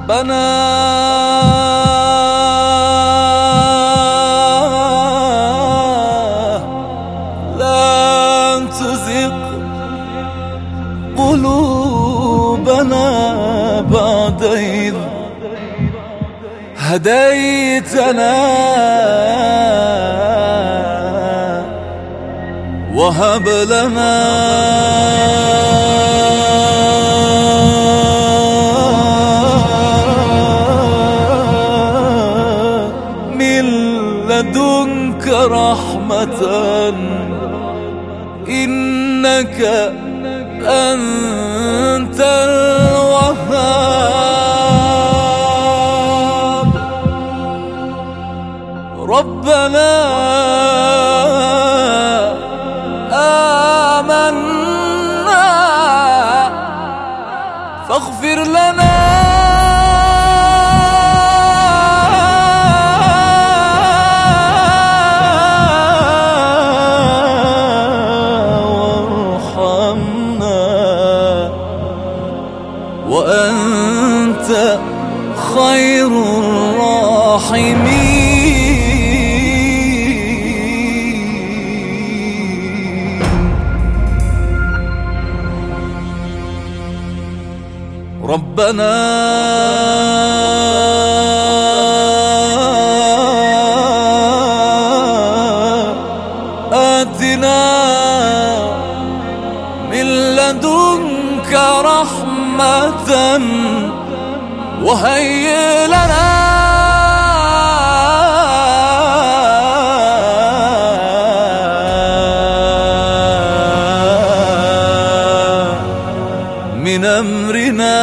لا تزغ قلوبنا بعد إذ هديتنا وهب لنا من لدنك رحمة إنك أنت الوهاب. ربنا آمنا فاغفر لنا وأنت خير الراحمين. ربنا آتنا من لدنك رحمة وهيئ لنا من أمرنا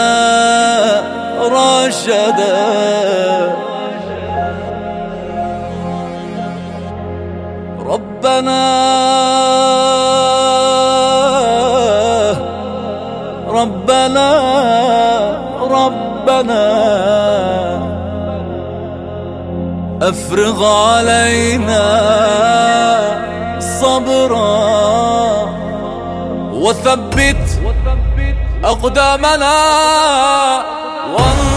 رشدا. ربنا ربنا ربنا أفرغ علينا صبرا وثبت أقدامنا